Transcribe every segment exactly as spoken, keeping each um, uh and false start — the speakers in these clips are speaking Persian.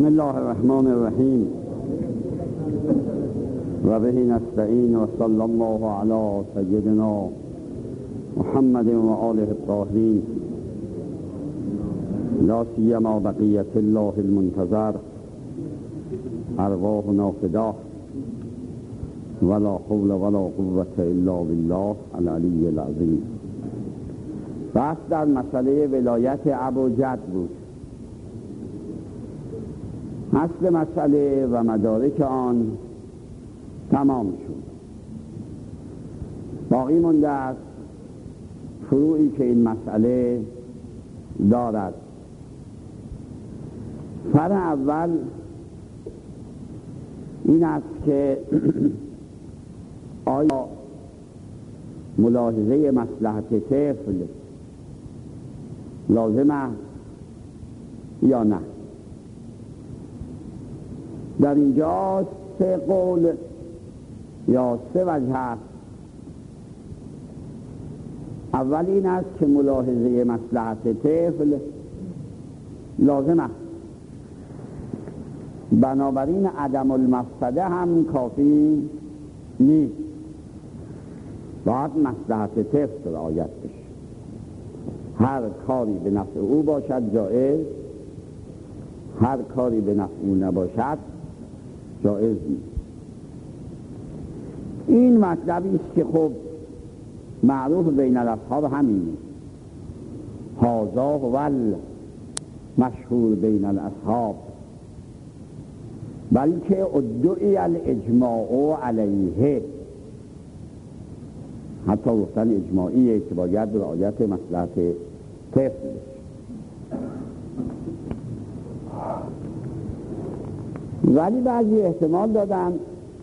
بسم الله الرحمن الرحیم و به نستعین و صلی الله علی سیدنا محمد و آله الطاهرین لا سیما بقیت الله المنتظر ارواحنا فداه ولا حول ولا قوة الا بالله العلی العظیم. بحث در مسئله ولایت اب و جد بود. اصل مسئله و مدارک آن تمام شد. باقی مونده است فروعی که این مسئله دارد. فرع اول این است که آیا ملاحظه مصلحت طفل لازمه یا نه؟ در اینجا سه قول یا سه وجه است. اول این است که ملاحظه مصلحت طفل لازمه، بنابراین عدم المفسده هم کافی نیست، باید مصلحت طفل رعایت بشه. هر کاری به نفع او باشد جایز، هر کاری به نفع او نباشد جایز نیست. این مطلبی است که خب معروف بین الاصحاب همینه، هذا هو مشهور بین الاصحاب، بلکه ادعی الاجماع علیه، حتی گفتن اجماعیه که باید رعایت مصلحت طفل. ولی بعضی احتمال دادن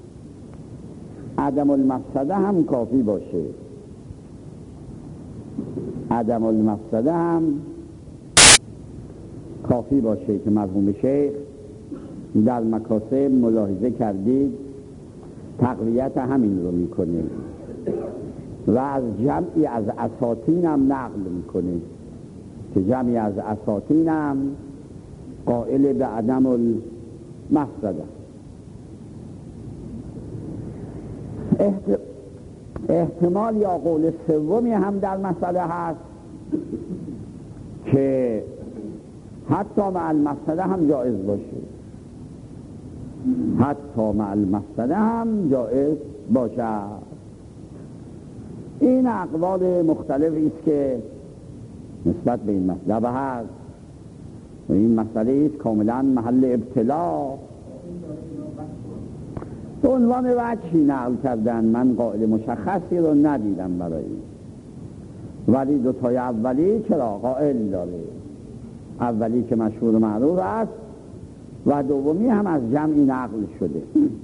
عدم المفسده هم کافی باشه، عدم المفسده هم کافی باشه که مرحوم شیخ در مکاسب ملاحظه کردید تقویت همین رو میکنه و از جمعی از اساطین هم نقل میکنه که جمعی از اساطین هم قائل به عدم المفسده. احتمال یا قول سومی هم در مسئله هست که حتی مع المفسده هم جایز باشه، حتی مع المفسده هم جایز باشه. این اقوال مختلفی است که نسبت به این مسئله هست و این مسئله است کاملا محل ابتلا. به عنوان وجهی نقل کردن، من قائل مشخصی رو ندیدم برای این، ولی دوتای اولی چرا قائل داره، اولی که مشهور و معروف است و دومی هم از جمعی نقل شده.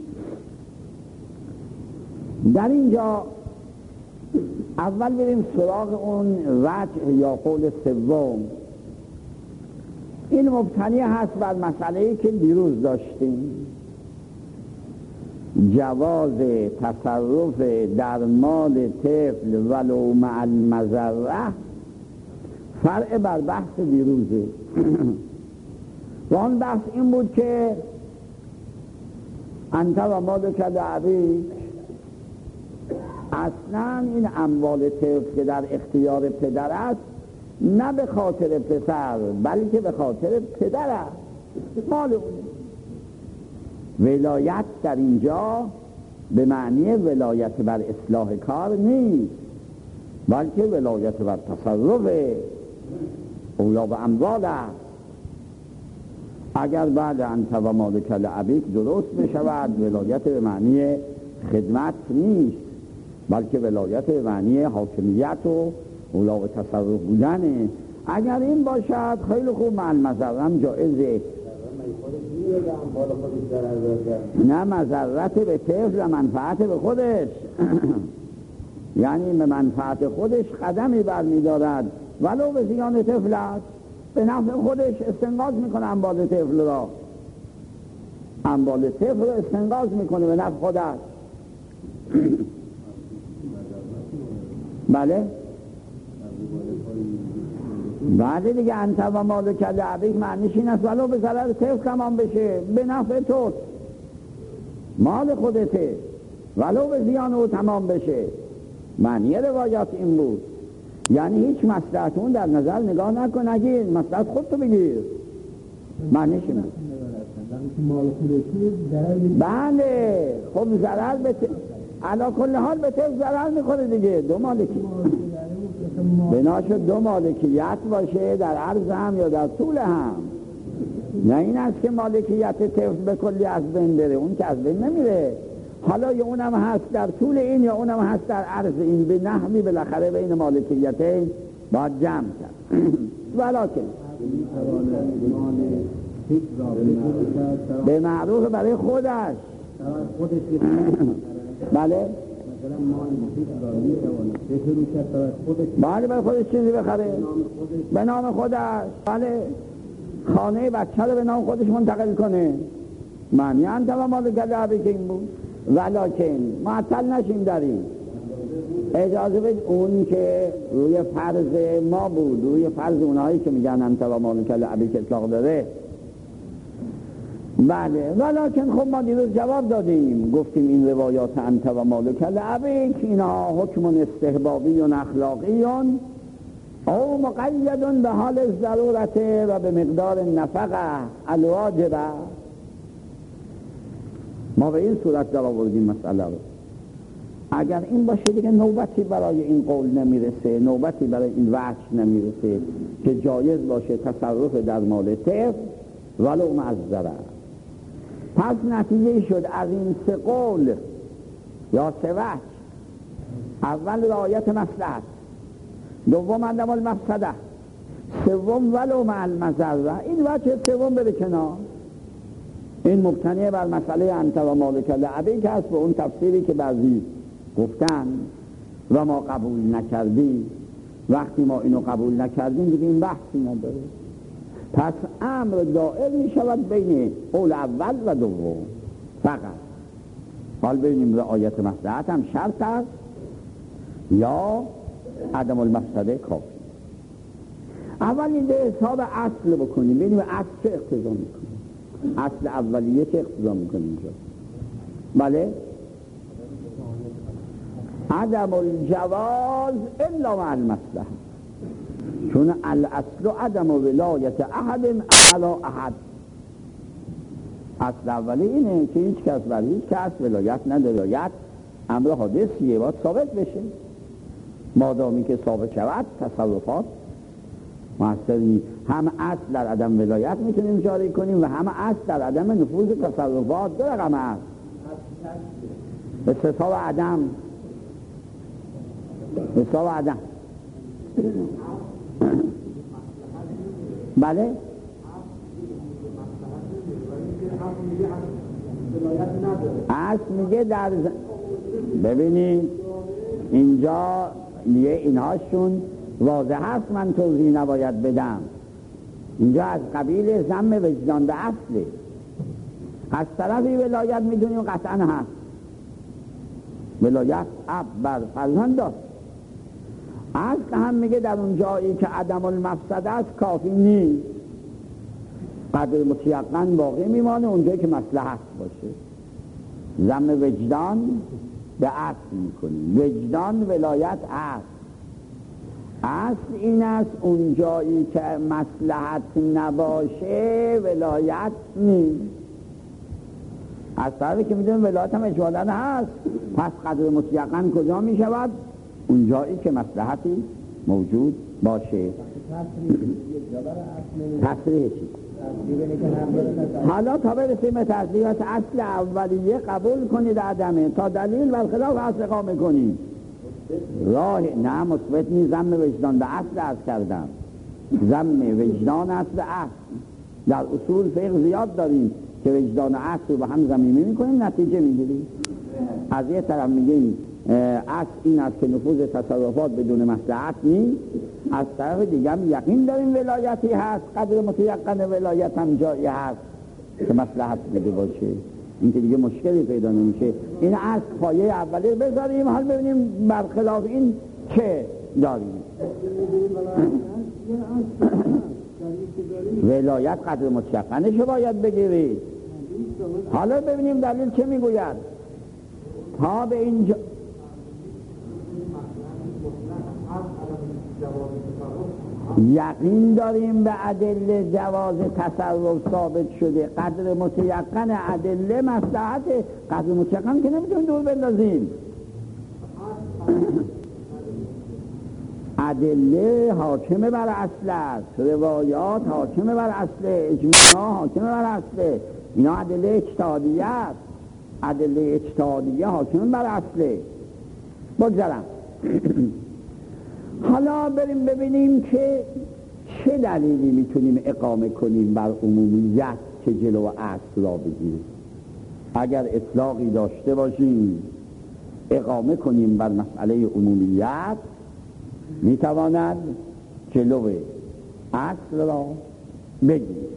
در اینجا اول بریم سراغ اون وجه یا قول سوم. این مبتنی هست بر مسئله‌ای که دیروز داشتیم، جواز تصرف در مال طفل ولو مع المضره. فرع بر بحث دیروزه و آن بحث این بود که انت و مالک لابیک، اصلا این اموال طفل که در اختیار پدر است نه به خاطر پسر بلکه به خاطر پدر است، مال اونه. ولایت در اینجا به معنی ولایت بر اصلاح کار نیست، بلکه ولایت بر تصرف اولا و اموال است. اگر بعد انت و مالک لابیک درست بشود، ولایت به معنی خدمت نیست، بلکه ولایت به معنی حاکمیت و اولا و تصرف بودنه. اگر این باشد خیلی خوب، مع المضرم جایزه، نه مضرت به طفل و منفعت به خودش یعنی به منفعت خودش قدمی برمی دارد ولو به زیان طفل است، به نفع خودش استنقاذ میکنه اموال طفل را، اموال طفل را استنقاذ میکنه به نفع خودش. بله بعد دیگه انت و مالک لعبیک معنیش این است ولو به ضرر طفل تمام بشه، به نفع تو، مال خودته، ولو به زیان او تمام بشه. معنی روایات این بود، یعنی هیچ مصلحت اون در نظر نگاه نکن، اگه مصلحت خودتو بگیر. معنیش این بود. بله خب ضرر به علا کل حال به طفل ضرر میخوره دیگه. دو مالکی بنا شد دو مالکیت باشه در عرض هم یا در طول هم، نه این است که مالکیت طفل به کلی از بین بره، اون که از بین نمیره، حالا یا اونم هست در طول این یا اونم هست در عرض این، به نحوی بالاخره بین مالکیتین باید جمع کرد. ولیکن به معروف برای خودش بله بله برای خودش چیزی بخره به نام خودش، بله خانه بچه رو به نام خودش منتقل کنه. معنی انت و مالک لعبیک این بود. ولیکن معطل نشیم در این، اجازه بید اون که روی فرض ما بود، روی فرض اونهایی که میگن انت و مالک لعبیک اطلاق داره. بله ولیکن خب ما دیروز جواب دادیم، گفتیم این روایات انت و مالک لعبیک اینا حکم استحبابی و اخلاقی او مقید به حال ضرورت و به مقدار نفقه الواجبه. ما به این صورت در آوردیم مسئله رو. اگر این باشه دیگه نوبتی برای این قول نمیرسه، نوبتی برای این وجه نمیرسه که جایز باشه تصرف در مال طفل ولو معذره. پس نتیجه شد از این سه قول یا سه وجه، اول رعایت مصلحت، دوم عدم المفسده، سوم ولو مع المضره. این وجه سوم بره کنار، این مبتنی بر مسئله انت و مالک لعبیک هست به اون تفسیری که بعضی گفتن و ما قبول نکردیم. وقتی ما اینو قبول نکردیم دیگه این بحثی نداره. پس امر دائر می شود بین قول اول و دوم فقط. حال ببینیم رعایت مصلحت هم شرط است یا عدم المفسده کافی. اول این حساب اصل بکنیم، ببینیم اصل چه اقتضا میکنه، اصل اولیه چه اقتضا میکنه اینجا. بله عدم الجواز الا مع المصلحه، چون الاصل عدم ولایت احد علی احد. اصل اولی اینه که هیچ کس بر هیچ کس ولایت ندارد. امر حادثیه باید ثابت بشه، مادامی که ثابت شود تصرفات مؤثر نیست. هم اصل در عدم ولایت میتونیم جاری کنیم و هم اصل در عدم نفوذ تصرفات. دو رقم هست استثاب عدم، استثاب عدم. بله اصل میگه در ز... ببینید اینجا میگه اینهاشون واضح هست، من توضیح نباید بدم. اینجا از قبیل ضم وجدان به اصله. از طرفی ولایت میدونیم قطعا هست، ولایت اب بر فرزند داشت. اصل هم میگه در اون جایی که عدم المفسده است کافی نیست، قدر متیقن باقی میمانه اونجایی که مصلحت باشه. ضم وجدان به اصل میکنیم، وجدان ولایت اصل. اصل این است اون جایی که مصلحت نباشه ولایت نیست. از طرفی که میدونیم ولایت هم اجمالاً هست، پس قدر متیقن کجا میشود؟ اون جایی که مصلحتی موجود باشه. تصریح چی؟ حالا تا برسیم به تصریحات اصل اولیه قبول کنید عدمه تا دلیل برخلاف اصل اقامه کنید. راه نه مثبت نیست، ضم وجدان به اصل عرض کردم. ضم وجدان اصل اصل. در اصول فقه زیاد داریم که وجدان اصل رو با هم ضمیمه میکنیم نتیجه میگیریم. از یه طرف میگیم اصل این است که نفوذ تصرفات بدون مصلحت نیست، از طرف دیگه هم یقین داریم ولایتی هست، قدر متیقن ولایت هم جایی هست که مصلحت بده باشه. این که دیگه مشکلی پیدا نمیشه. این اصل پایه اولی بذاریم، حال ببینیم برخلاف این چه داریم. ولایت قدر متشقنش باید بگیرید. حالا ببینیم دلیل چه میگوید. تا به اینجا یقین داریم به ادله جواز تصرف ثابت شده. قدر متیقن ادله مصلحت، قدر متیقن که نمیتونیم دور بندازیم. ادله حاکمه بر اصل است، روایات حاکمه بر اصل، اجماع حاکمه بر اصل. اینا ادله اجتهادیه است. ادله اجتهادیه حاکمه بر اصل. بگذارم حالا بریم ببینیم که چه دلیلی میتونیم اقامه کنیم بر عمومیت که جلو اصل را بگیریم. اگر اطلاقی داشته باشیم اقامه کنیم بر مسئله عمومیت، میتواند جلو اصل را بگیریم.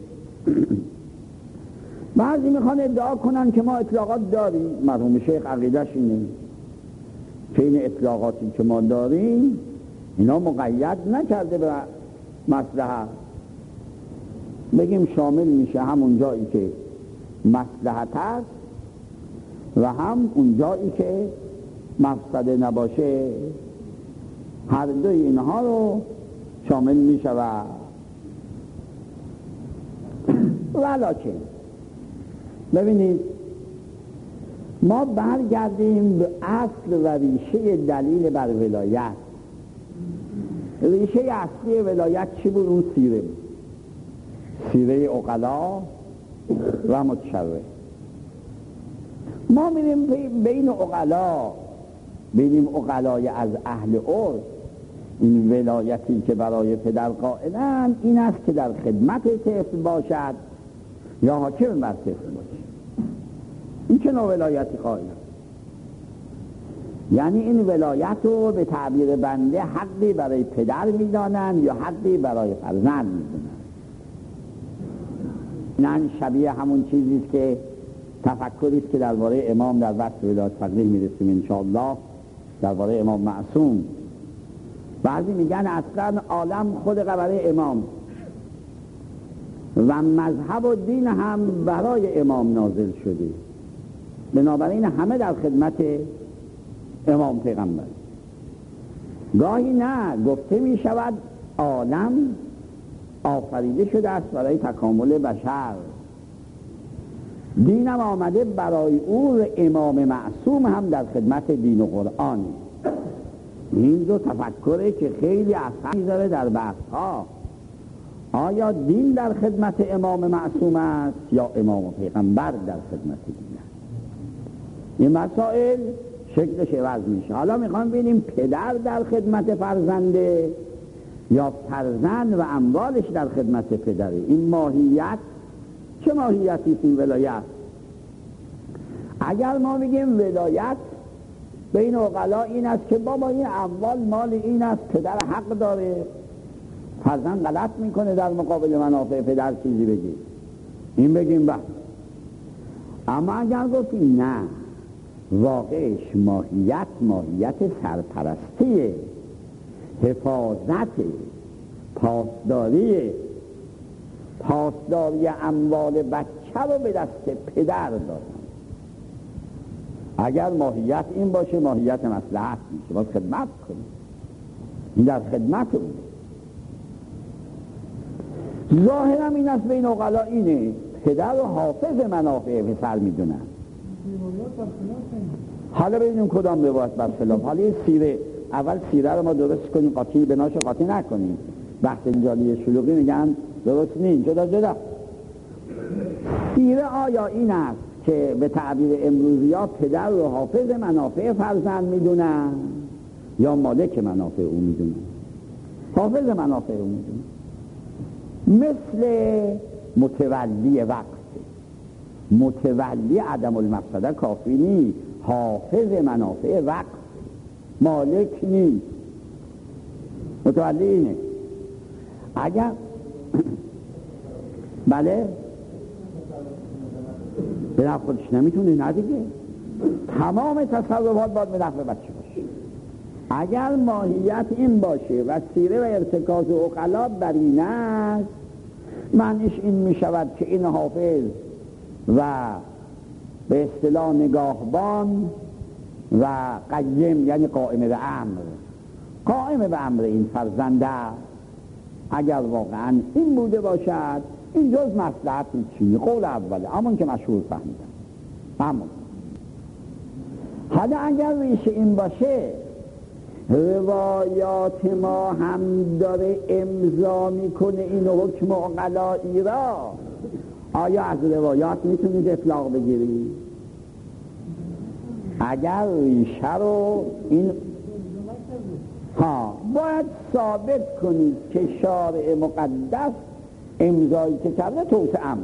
بعضی میخوان ادعا کنن که ما اطلاقات داریم. مرحوم شیخ عقیدش اینه که این اطلاقاتی که ما داریم اینا مقید نکرده به مصلحت. بگیم شامل میشه همون جایی که مصلحت است و هم اون جایی که مفسده نباشه. هر دو اینها رو شامل میشه. و ولکن ببینید ما برگردیم به اصل و ریشه دلیل بر ولایت. ریشه اصلی ولایت چی بود؟ اون سیره سیره عقلا و متشرع. ما میریم بین عقلا، بینیم عقلای از اهل عرف. این ولایتی که برای پدر قائلند این است که در خدمت طفل باشد یا حاکم بر طفل باشد. این چه نوع ولایتی قائلند؟ یعنی این ولایت رو به تعبیر بنده حقی برای پدر میدانند یا حقی برای فرزند میدانند. این شبیه همون چیزی است که تفکری است که درباره امام در وقت ولایت فقیه میرسیم انشاءالله، درباره امام معصوم. بعضی میگن اصلا عالم خود برای امام و مذهب و دین هم برای امام نازل شده، بنابراین همه در خدمت امام پیغمبر. گاهی نه، گفته می شود عالم آفریده شده است برای تکامل بشر، دینم آمده برای او، امام معصوم هم در خدمت دین و قرآن. این دو تفکره که خیلی اثر میذاره در بحث ها. آیا دین در خدمت امام معصوم است یا امام و پیغمبر در خدمت دین است؟ این مسائل شکلش عوض میشه. حالا میخوام ببینیم پدر در خدمت فرزنده یا فرزند و اموالش در خدمت پدره. این ماهیت چه ماهیتی است این ولایت؟ اگر ما میگیم ولایت بین عقلا این است که بابا این اموال مال این است، پدر حق داره، فرزند غلط میکنه در مقابل منافع پدر چیزی بگی، این بگیم بس. اما اگر گفتیم نه، واقعش ماهیت ماهیت سرپرستی، حفاظت، پاسداری پاسداری اموال بچه رو به دست پدر دادن. اگر ماهیت این باشه ماهیت مصلحت میشه، باید خدمت کنیم، این در خدمت اونه. ظاهرم این است بین عقلا اینه، پدر و حافظ منافع پسر میدونن. حالا ببینیم کدام روایت برخلاف. حالا سیره، اول سیره رو ما درست کنیم، قاطی بناش قاطی نکنیم. بحث جالی شلوغی میگن درست نیست، جدا جدا. سیره آیا این است که به تعبیر امروزی ها پدر و حافظ منافع فرزند میدونن یا مالک منافع او میدونن؟ حافظ منافع او میدونن. مثل متولی وقت، متولی عدم المفسده کافی نیست، حافظ منافع وقت، مالک نیست، متولی اینه. اگر بله به نفع خودش نمیتونه، نه دیگه، تمام تصرفات باید به نفع بچه باشه. اگر ماهیت این باشه و سیره و ارتکاز عقلا بر این است، معنیش این می شود که این حافظ و به اصطلاح نگاهبان و قیم، یعنی قائم به امر، قائم به امر این فرزنده، اگر واقعا این بوده باشد، این جز مصلحت چی؟ قول اوله، همون که مشهور فهمیدم. همون حالا اگر ریشه این باشه، روایات ما هم داره امضا میکنه این حکم عقلایی را، آیا از روایات میتونید اطلاق بگیرید؟ اگر ریشه رو این ها باید ثابت کنید که شارع مقدس امضایی که کرده توسعه امر.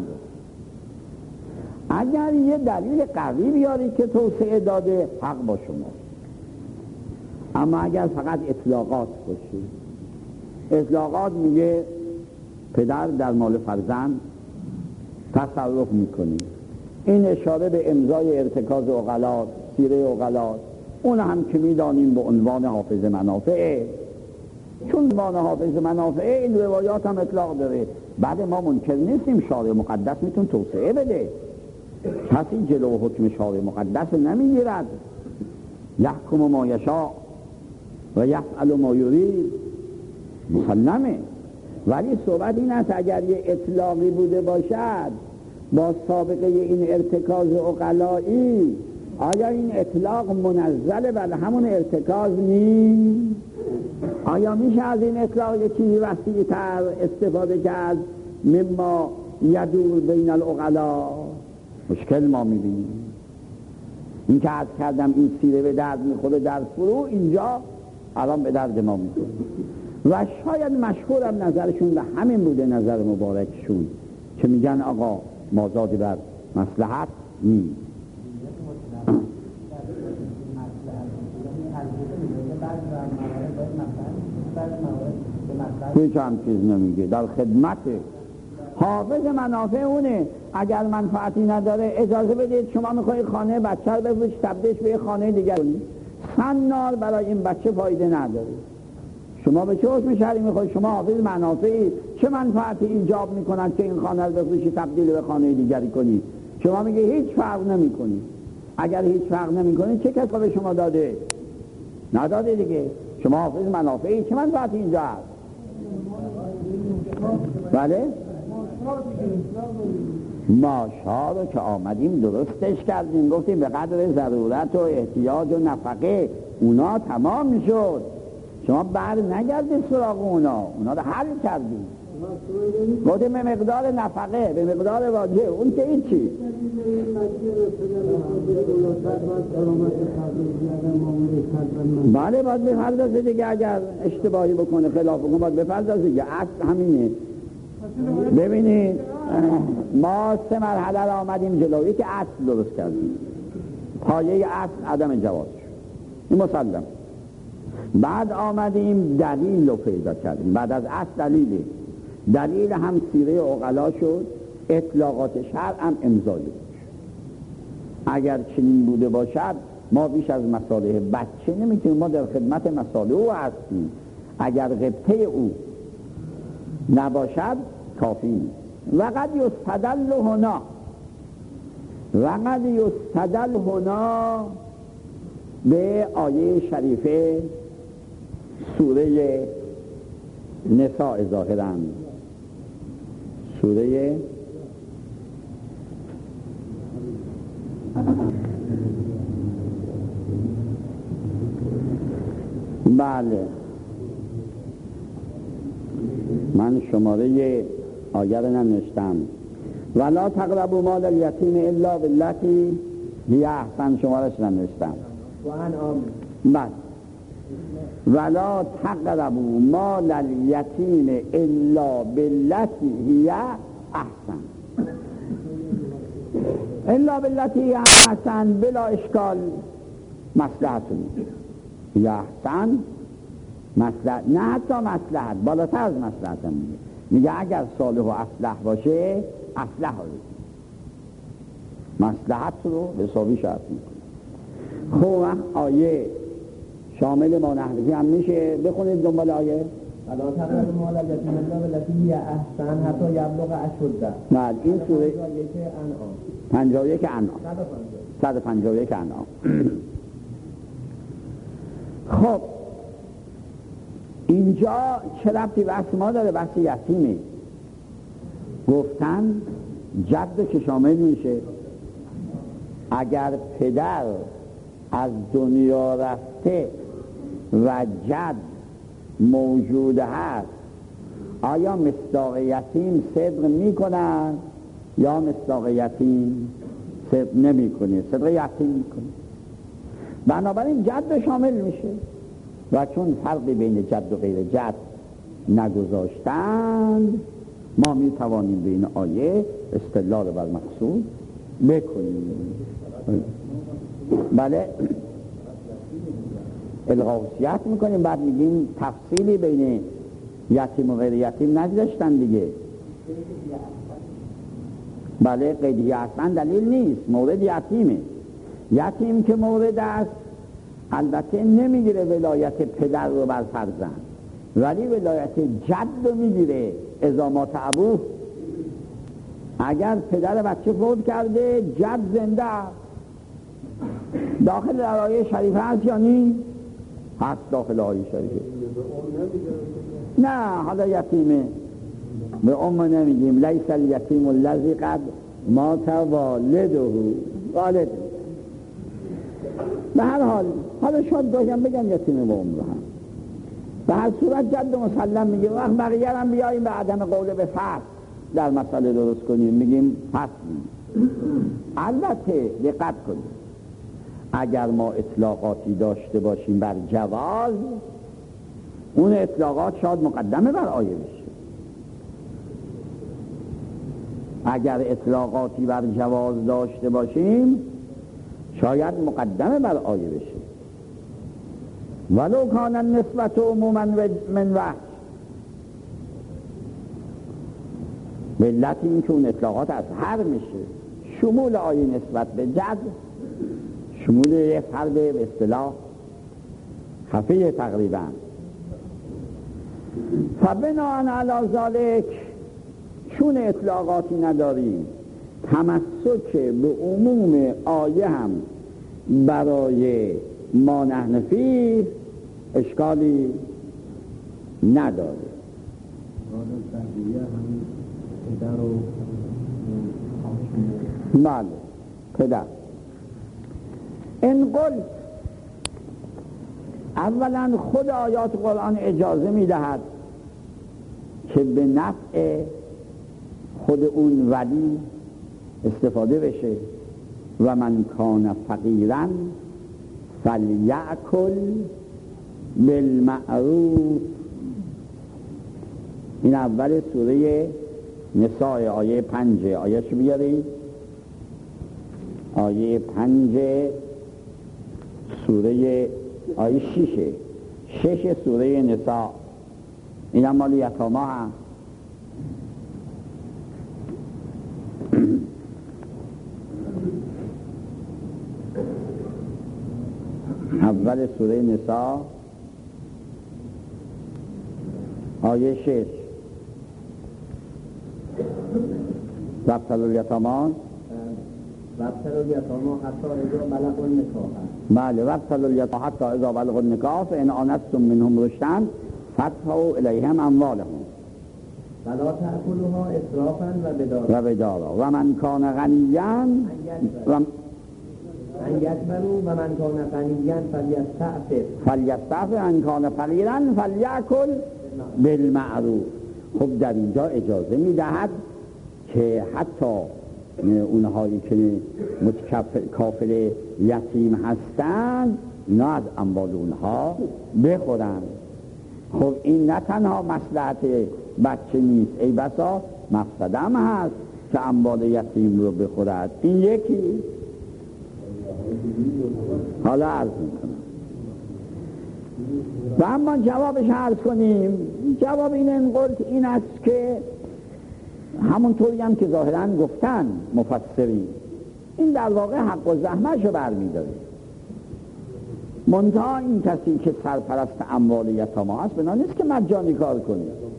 اگر یه دلیل قوی بیارید که توسعه داده، حق با شما. اما اگر فقط اطلاقات باشه، اطلاقات میگه پدر در مال فرزند تصرف میکنی، این اشاره به امضای ارتکاز عقلات، سیره عقلات، اون هم که میدانیم به عنوان حافظ منافعه، چون عنوان حافظ منافعه این روایات هم اطلاق داره. بعد ما منکر نیستیم شارع مقدس میتون توسعه بده، کسی جلو حکم شارع مقدس نمیگیرد. یحکم ما یشاء و یفعل ما یرید، مسلمه. ولی صحبت این است اگر یه اطلاقی بوده باشد با سابقه این ارتکاز عقلایی، آیا این اطلاق منزل بر همون ارتکاز نیست؟ آیا میشه از این اطلاق یه چیزی وسیع‌تر استفاده کرد مما یدور بین العقلا؟ مشکل ما میبینیم. این که عرض کردم این سیره به درد میخوره در فرو، اینجا الان به درد ما میخوره. و شاید مشهورم نظرشون به همین بوده، نظر مبارکشون، که میگن آقا مازادی بر مصلحت نیست. هیچ هم چیز نمیگه، در خدمت حافظ منافع اونه. اگر منفعتی نداره اجازه بدید شما میخواید خانه بچه رو بفروشید تبدیلش به خانه دیگر کنید، سنار برای این بچه فایده نداره. شما به چه حکم شرعی میخواید؟ شما حافظ منافعی، چه منفعتی ایجاب میکنند که این خانه رو بفروشید تبدیل به خانه دیگری کنید؟ شما میگه هیچ فرق نمیکنی. اگر هیچ فرق نمیکنی چه کسی به شما داده؟ نداده دیگه. شما حافظ منافعی، چه منفعتی اینجا هست؟ بله؟ ماشا رو که آمدیم درستش کردیم، گفتیم به قدر ضرورت و احتیاج و نفقه اونا تمام شد، شما بر نگردید سراغ اونا، اونا رو حل کردیم. گفتیم به مقدار نفقه، به مقدار واجه، اون که هیچی. بله باید بپردازه دیگه، اگر اشتباهی بکنه خلاف بکنه باید بپردازه دیگه، اصل همینه. ببینید ما سه مرحله را آمدیم جلوی که اصل درست کردیم، پایه اصل عدم جواز شد، این مسلم. بعد آمدیم دلیل رو پیدا کردیم، بعد از اصل دلیل دلیل هم سیره عقلا شد، اطلاقات شرع هم امضای شد. اگر چنین بوده باشد ما بیش از مصالح بچه نمیتونیم، ما در خدمت مصالح او هستیم. اگر غبطه او نباشد کافی. وقد یستدل هنا، وقد یستدل هنا به آیه شریفه سوره نساء ظاهراً، سوره بله من شماره آیه رو ننوشتم. ولا تقربوا مال الیتیم الا بالتی هی احسن، شمارهش ننوشتم. بله ولا تقربوا مال الیتیم الا بالتی هی احسن، الا بالتی هی احسن بلا اشکال مصلحتون هی احسن مصلحت، نه حتی مصلحت، بالاتر از مصلحت هم میگه، میگه اگر صالح و اصلح باشه اصلح رو مصلحت رو حسابی شرط میکنه. خب آیه شامل ما نحوی هم میشه. بخونید دنبال آیه. فلا تقربوا مال الیتیم الا بالتی هی احسن حتی یبلغ اشده. بله این سوره پنجاه و یک انعام. صد و پنجاه و یک انعام. خب اینجا چه ربطی بحث ما داره؟ بحث یتیمه. گفتن جد که شامل میشه. اگر پدر از دنیا رفته و جد موجود هست، آیا مصداق یتیم صدق میکنن یا مصداق یتیم صدق نمیکنه؟ صدق یتیم میکنه. بنابراین جد شامل میشه و چون فرقی بین جد و غیر جد نگذاشتند، ما میتوانیم به این آیه استدلال بر مقصود بکنیم. بله الغاوسیت میکنیم، بعد میگیم تفصیلی بین یتیم و غیر یتیم نگذاشتن دیگه. بله قیدیه اصلا دلیل نیست، مورد یتیمه. یتیم که مورد است البته نمیگیره ولایت پدر رو بر فرزند، ولی ولایت جد رو میگیره اذا مات ابوه. اگر پدر بچه فوت کرده جد زنده داخل آیه شریفه هست یا نی؟ هست داخل آیه شریفه. نه حالا یتیمه به ام نمیگیم. لیس الیتیم الذی قد مات والده. والد به هر حال حالا شاید بگم بگم یتیمه به ام رو هم. به هر صورت جد مسلم میگه. وقت بقیه هم بیاییم به عدم قول به فرد در مسئله درست کنیم، میگیم فصلی. البته دقت کنیم اگر ما اطلاقاتی داشته باشیم بر جواز، اون اطلاقات شاید مقدمه بر آیه بشه. اگر اطلاقاتی بر جواز داشته باشیم شاید مقدمه بر آیه بشه. ولو کان النسبت عموما من وحش. به علت این که اون اطلاقات از هر میشه. شمول آیه نسبت به جد شمول یه فرد به اصطلاح خفیه تقریبا. فبناء علی ذلک چون اطلاقاتی نداریم، تمسک به عموم آیه هم برای ما نحن فیه اشکالی نداره. بله پدر. این قلت اولا خود آیات قرآن اجازه میدهد که به نفع خود اون ولی استفاده بشه. و من کان فقیرا فلیأکل بالمعروف. این اول سوره نساء آیه پنج. آیه شو بیارید. آیه پنج سوره آیه شیشه شش سوره نساء. این هم مال یتاما هم. اول سوره نساء آیه شش. وابتلوا الیتاما وابتلوا الیتاما حتی اذا بلغوا النکاح. بله وابتلوا الیتاما حتی اذا بلغوا النکاح فان آنستم منهم رشدا فادفعوا الیهم اموالهم ولا تأکلوها اسرافا و بدارا و بدارا و من کان غنیا و ان یکبروا و من کان غنیا فلیستعفف فلیستعفف ان کان فقیرا فلیأکل بالمعروف. خب در اینجا اجازه میدهد که حتی اونهایی که متکافل یتیم هستند اینا از اموال اونها بخورن. خب این نه تنها مصلحت بچه نیست، ای بسا مفسده هم هست که اموال یتیم رو بخورد. این یکی. حالا عرض میکنم و اما جوابش عرض کنیم. جواب این انقلت این است که همونطوری هم که ظاهرا گفتن مفسرین، این در واقع حق و زحمتشو برمیداره. منتها این کسی که سرپرست اموال یتاما هست بنا نیست که مجانی کار کنه.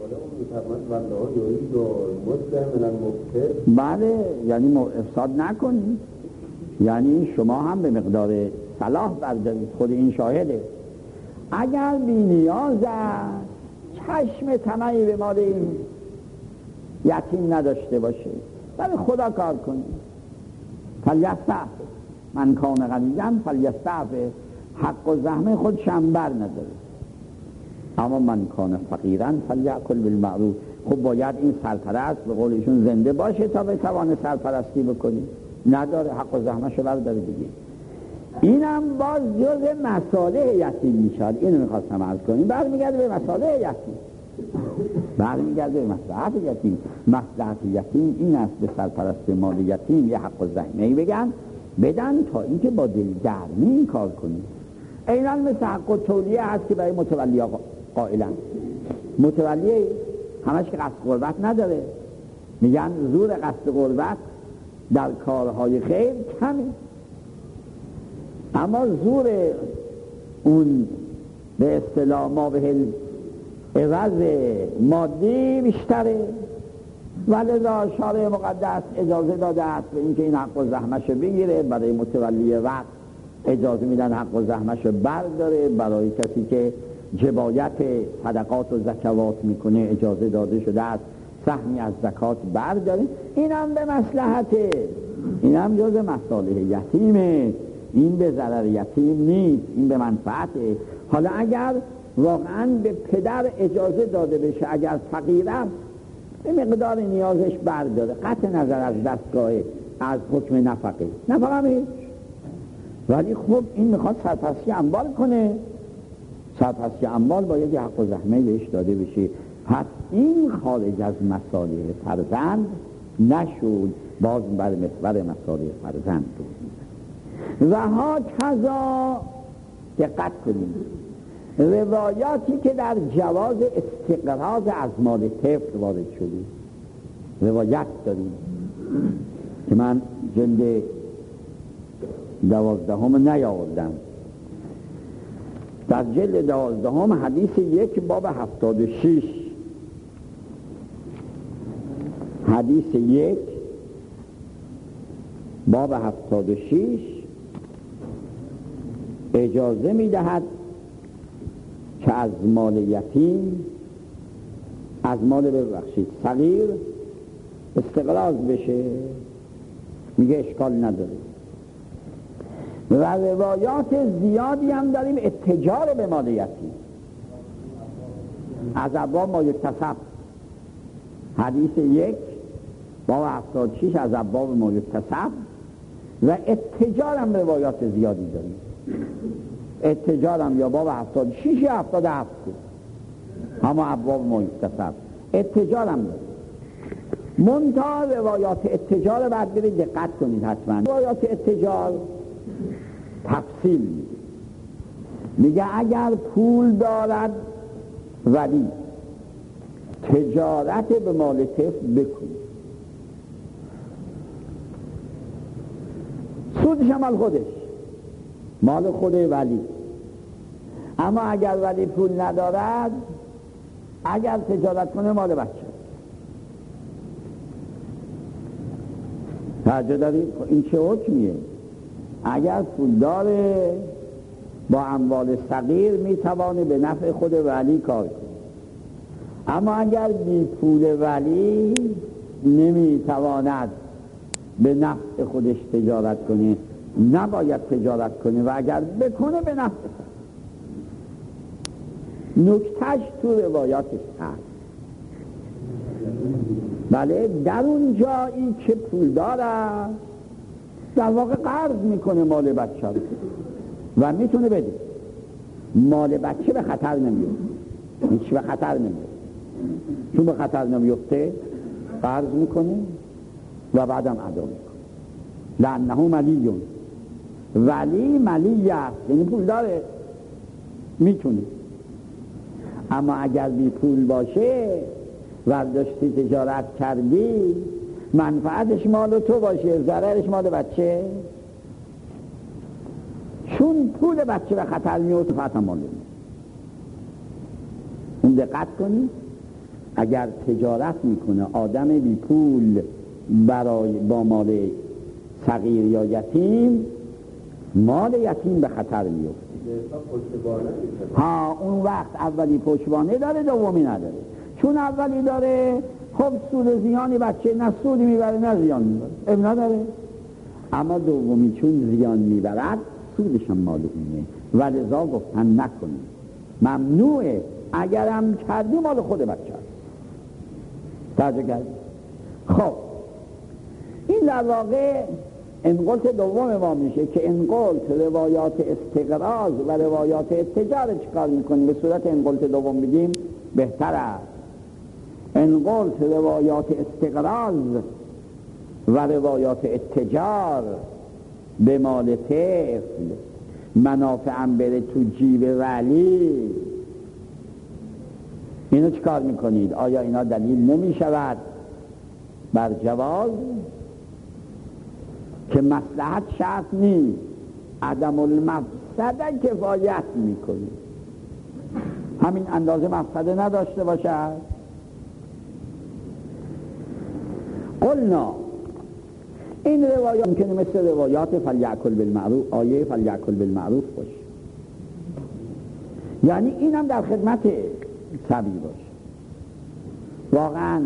بله، یعنی افساد نکنید، یعنی شما هم به مقدار صلاح بردارید. خود این شاهده. اگر بی نیاز است، چشم طمعی به مال این یتیم نداشته باشه، برای خدا کار کنید. فلیستعف من کان غنیا فلیستعف، حق و زحمه خودش هم بر نداره. اما من کان فقیرا فلیأکل بالمعروف. خب باید این سرپرست به قول ایشون زنده باشه تا بتوانه سرپرستی بکنی. نداره، حق و زحمهشو برداره دیگه. اینم باز جز مصالح یتیم میشد. اینو میخواستم عرض کنیم. برمیگرده به مصالح یتیم، برمیگرده به مصلحت یتیم. مصلحت یتیم این است به سرپرست مال یتیم یه حق و زحمه‌ای بگن بدن تا اینکه با دلگرمی این کار کنیم. اینان مثل حق و تولیه هست که برای متولی قائلن. متولی همش که قصد قربت نداره، میگن زور قصد قربت در کارهای خیر کمه، اما زور اون به اصطلاح ما به عوض مادی بیشتره. ولذا شارع مقدس اجازه داده است به اینکه این حق و زحمه‌شو بگیره. برای متولی وقت اجازه میدن حق و زحمه‌شو برداره. برای کسی که جبایت صدقات و زکوات میکنه اجازه داده شده است سهمی از زکات برداره. اینم به مصلحته، اینم جز مصالح یتیمه. این به ضرر یتیم نیست، این به منفعته. حالا اگر واقعا به پدر اجازه داده بشه، اگر فقیرم به مقدار نیازش برداره، قطع نظر از دستگاه از حکم نفقه نفقه هیچ، ولی خب این میخواد سرپرستی اموال کنه. سرپرستی اموال باید یه حق و زحمه بهش داده بشه. پس این خارج از مصالح فرزند نشود، باز بر محور مصالح فرزند بود. و ها کذا دقت کنیم روایاتی که در جواز استقراض از مال طفل وارد شده، روایت داریم که من جلد دوازدهم نیاوردم. در جلد دوازدهم حدیث یک باب هفتاد و شش، حدیث یک باب هفتاد و شش اجازه میدهد که از مال یتیم، از مال ببخشید صغیر استقراض بشه. میگه اشکال نداره. و روایات زیادی هم داریم اتجار به مال یتیم از ابواب ما یکتسب. حدیث یک باب هفتاد و شش از ابواب ما یکتسب. و اتجار هم روایات زیادی داریم. اتجار هم یا باب هفتاد و شش یا هفتاد و هفت همه ابواب ما یکتسب. اتجار هم داریم. منتها روایات اتجار بعد برید دقت کنید حتما. روایات اتجار تفصیل میده، میگه اگر پول دارد ولی تجارت به مال طفل بکن، سودش هم مال خودش، مال خود ولی. اما اگر ولی پول ندارد، اگر تجارت کنه مال بچه. توجه دارید؟ این چه حکمیه؟ اگر پول داره با اموال صغیر میتوانه به نفع خود ولی کار کنه، اما اگر بی پول ولی نمیتواند به نفع خودش تجارت کنه، نباید تجارت کنه و اگر بکنه به نفع خود. نکتهش تو روایاتش هست. بله، در اون جایی که پول داره در واقع قرض میکنه مال بچه رو و میتونه بده. مال بچه به خطر نمیفته، هیچ به خطر نمیفته. چون به خطر نمیفته قرض میکنه و بعدم ادا میکنه. لانه ملیون، ولی ملی است، یعنی پول داره میتونه. اما اگر بی پول باشه ورداشتی تجارت کردی، منفعتش مال تو باشه، ضررش مال بچه. چون چون پول بچه به خطر میفته فقط مال اون. دقت کنید اگر تجارت میکنه آدم بی پول برای با مال صغیر یا یتیم، مال یتیم به خطر میفته. ها اون وقت اولی پشتوانه داره، دومی نداره. چون اولی داره خب سود زیانی بچه نه سودی میبره نه زیان میبره، ام نداره. اما دومی چون زیان میبرد سودش هم مال اونه و لذا گفتن نکنید، ممنوعه، اگرم کردی مال خود بچه هست. توجه کردی؟ خب این در واقع انقلت دوم ما میشه که انقلت روایات استقراض و روایات اتجار چکار میکنیم؟ به صورت انقلت دوم بگیم بهتر است. انقلت روایات استقراض و روایات اتجار به مال طفل منافعم بره تو جیب ولی، اینو چکار میکنید؟ آیا اینا دلیل نمیشود بر جواز؟ که مصلحت شرط نیست، عدم المفسده کفایت میکنه. همین اندازه مفسده نداشته باشد. قلنا این روایات ممکنه مثل روایات فلیأکل بالمعروف، آیه فلیأکل بالمعروف باشه، یعنی این هم در خدمت صبی باشه. واقعا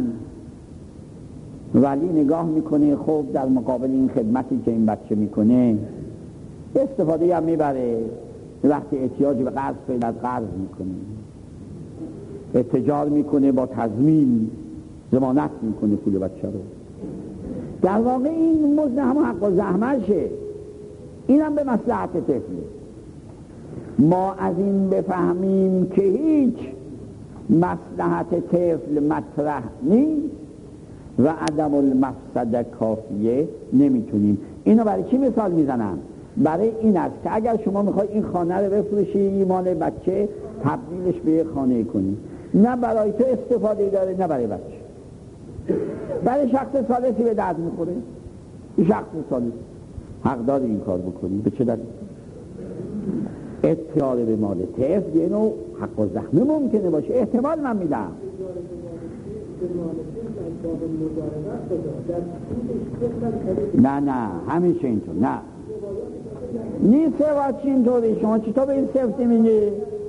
ولی نگاه میکنه خب در مقابل این خدمتی که این بچه میکنه استفاده هم میبره، وقتی احتیاج به قرض پیدا قرض میکنه، اتجار میکنه، با تضمین ضمانت میکنه پول بچه رو. در واقع این مزد همه حق و زحمتشه، این هم به مصلحت طفله. ما از این بفهمیم که هیچ مصلحت طفل مطرح نیست و عدم المفسده کافیه نمیتونیم. اینو برای چی مثال میزنم؟ برای این است که اگر شما میخوای این خانه رو بفروشی، مال بچه تبدیلش به یک خانه کنی، نه برای تو استفاده داره نه برای بچه، برای شخص ثالثی به درد میخوره. شخص ثالث حق داری این کار بکنی، به چه دلیل؟ اتجار به مال طفل یه نوع حق و زحمه ممکنه باشه، احتمال من میدم. نه نه همیشه اینطور نه نیست. سواد چی اینطوری؟ شما چطور به این سفتی میگی؟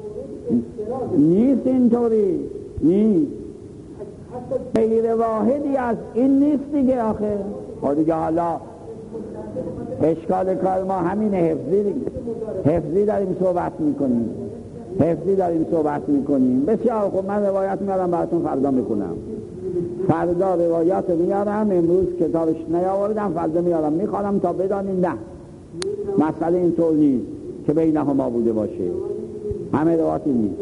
نیست اینطوری، نیست. غیر واحدی از این نیست دیگه. آخه خب دیگه حالا اشکال کار ما همینه، حفظی دیگه. حفظی داریم صحبت میکنیم، حفظی داریم صحبت میکنیم. بسیار خب من روایت میارم براتون فردا میکنم، فردا روایات میارم. امروز کتابش نیاوردم، فردا میارم میخوانم تا بدانیم نه مسئله اینطور نیست که بینهما بوده باشه، همه رواتی نیست.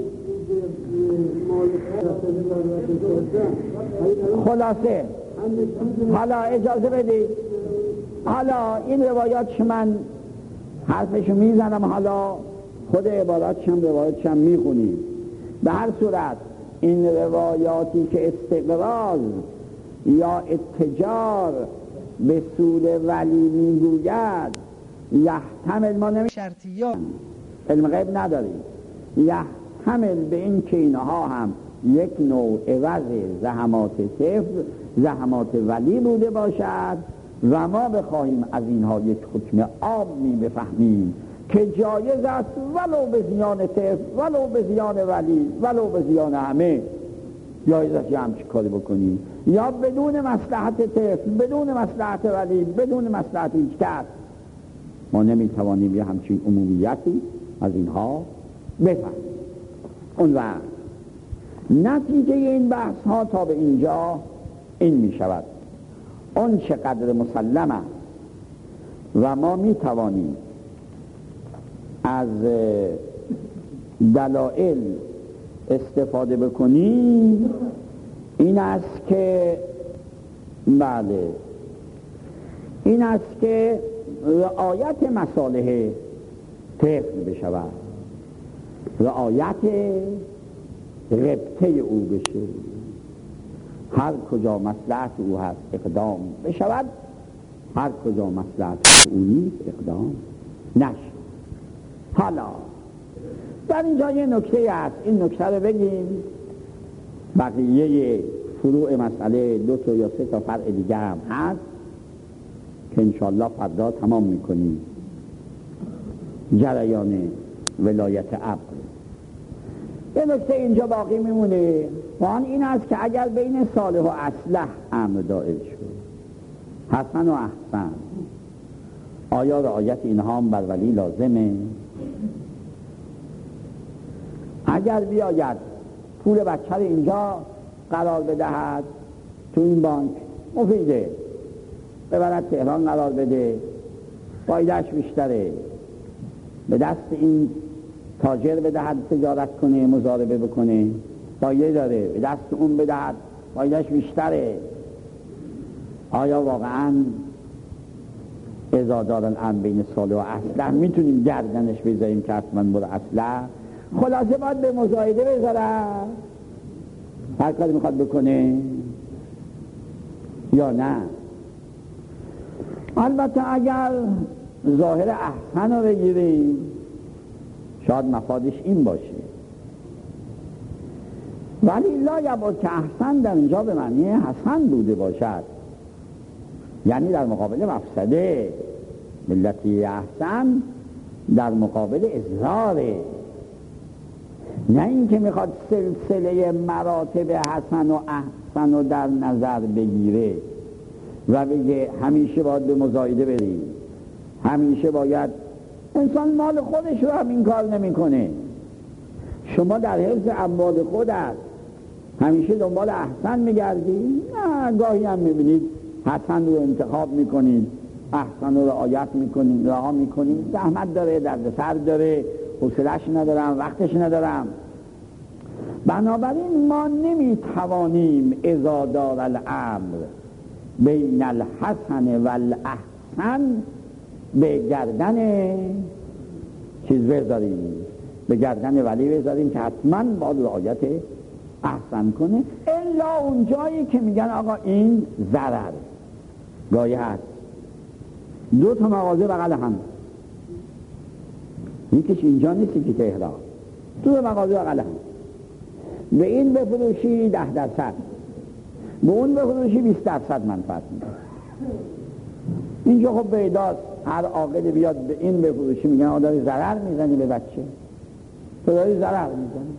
خلاصه حالا اجازه بدید، حالا این روایات که من حرفشو میزنم، حالا خود عباراتش هم روایاتش هم میخونیم. به هر صورت این روایاتی که استقراض یا اتجار به سود ولی میگوید، یحتمل، ما نمی شرطیان علم غیب نداریم، یحتمل به این که اینها هم یک نوع عوض زحمات طفل، زحمات ولی بوده باشد و ما بخواهیم از اینها یک حکم عامی بفهمیم که جایز است ولو به زیان طفل، ولو به زیان ولی، ولو به زیان همه، جایز است یه همچی کاری بکنیم، یا بدون مصلحت طفل، بدون مصلحت ولی، بدون مصلحت هیچ کس ما نمیتوانیم یه همچین عمومیتی از اینها بفهمیم. اون وقت نتیجه این بحث ها تا به اینجا این می شود: اون چقدر مسلم است و ما می توانیم از دلائل استفاده بکنیم این است که بله این است که رعایت مصالح طفل بشود، رعایت ربطه او بشه، هر کجا مصلحت او هست اقدام بشود، هر کجا مصلحت او نیست اقدام نشود. حالا در اینجا یه نکته هست، این نکته رو بگیم، بقیه فروع مسئله دو تا یا سه تا فرع دیگه هم هست که انشالله فردا تمام میکنیم جریان ولایت ابر. یه نکته اینجا باقی میمونه و آن این است که اگر بین صالح و اصلح امر دائر شد، حسن و احسن، آیا رعایت اینها هم بر ولی لازمه؟ اگر بیاید پول بچه رو اینجا قرار بدهد تو این بانک مفیده، ببرد تهران قرار بده فایدهش بیشتره، به دست این تاجر بدهد تجارت کنه مضاربه بکنه فایده داره، به دست اون بدهد فایدهش بیشتره. آیا واقعا اذا دار الامر بین صالح و اصلح میتونیم گردنش بذاریم که حتما برو اصلح؟ خلاصه باید به مزایده بذاره هر کاری میخواد بکنه یا نه؟ البته اگر ظاهر احسن رو بگیریم شاید مفادش این باشه، ولی لا یبعد که احسن در اینجا به معنی حسن بوده باشد، یعنی در مقابل مفسده. ملتی احسن در مقابل اضراره، نه این که میخواد سلسله مراتب حسن و احسن رو در نظر بگیره و بگه همیشه باید به مزایده بریم، همیشه باید. انسان مال خودش رو هم این کار نمیکنه. شما در حفظ اموال خودت همیشه دنبال احسن میگردی؟ نه، گاهی هم میبینید حسن رو انتخاب میکنید، احسن رو رعایت میکنید، رها میکنید، زحمت داره، دردسر داره، حوصله‌اش ندارم، وقتش ندارم. بنابراین ما نمیتوانیم اذا دار الامر بین الحسن و الاحسن به گردن چیز بذاریم، به گردن ولی بذاریم که حتما باید رعایت احسن کنه، الا اون جایی که میگن آقا این ضرر. گاهی هست دو تا مغازه بغل هم، یکیش اینجا نیست که تهران، دو تا مغازه بغل هم، به این بفروشی ده درصد، به اون بفروشی بیست درصد منفعت میده. اینجا خب بیداست، هر عاقل بیاد به این بفروشی میگن آقا داری ضرر میزنی به بچه، تو داری ضرر میزنی.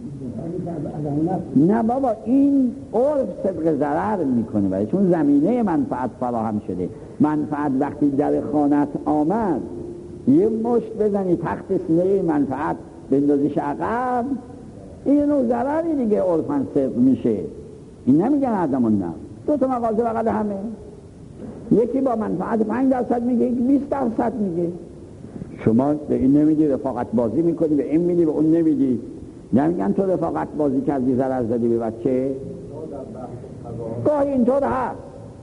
نه بابا، این عرف صدق ضرر میکنه، برای چون زمینه منفعت فراهم شده. منفعت وقتی در خانت آمد یه مشت بزنی تخت سینه منفعت بندازیش عقب، این نوع ضرری دیگه عرفاً صدق میشه. این نمیگن آدمون نه، دو تا مغازه بغل همه، یکی با منفعت پنج درصد میگه، یکی بیست درصد میگه. شما به این نمیدی، رفاقت بازی میکنی، به این میدی، به اون نمیدی. نمیگن تو رفاقت بازی کردی ضرر زدی به بچه؟ گاهی اینطور هست.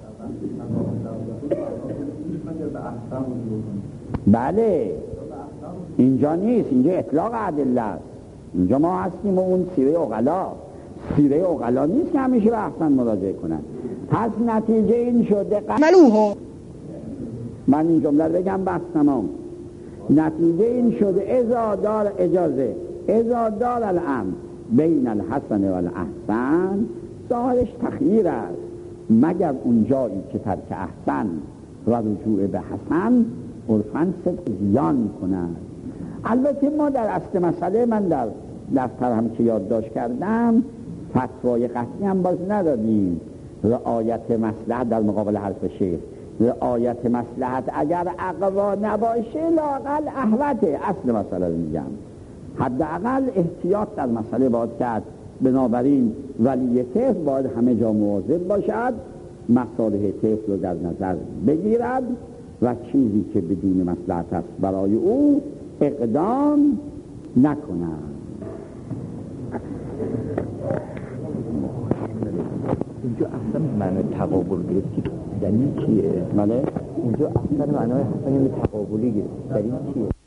بله، اینجا نیست، اینجا اطلاق ادله است. اینجا ما هستیم و اون سیره عقلا، سیره عقلا نیست که همیشه به احسن مراجعه کنن. پس نتیجه این شده قملوها، من این جمله رو بگم بس تمام. نتیجه این شده اذا دار اجازه اذا دار الامر بین الحسن و الاحسن، ظاهرش تخییر است، مگر اون جایی که ترک احسن و رجوع به حسن عرفاً صدق زیان کند. البته ما در اصل مسئله، من در دفتر هم که یادداشت کردم، فتوای قطعی هم باز ندادیم. رعایت مصلحت در مقابل حرف شیخ، رعایت مصلحت اگر اقوا نباشه لااقل احوته. اصل مسئله رو میگم، حداقل احتیاط در مسئله باید کرد. بنابراین ولی طفل باید همه جا مواظب باشد، مصالح طفل رو در نظر بگیرد و چیزی که بدون مصلحت است برای او اقدام نکند. اینجا اصلا معنی تقابل گرفتی دلیل چیه؟ بله؟ اینجا اصلا معنی حسن تقابلی گرفتی دلیل چیه؟